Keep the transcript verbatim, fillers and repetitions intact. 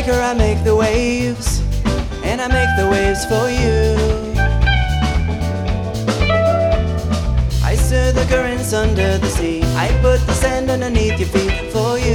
breaker, I make the waves, and I make the waves for you. I stir the currents under the sea, I put the sand underneath your feet.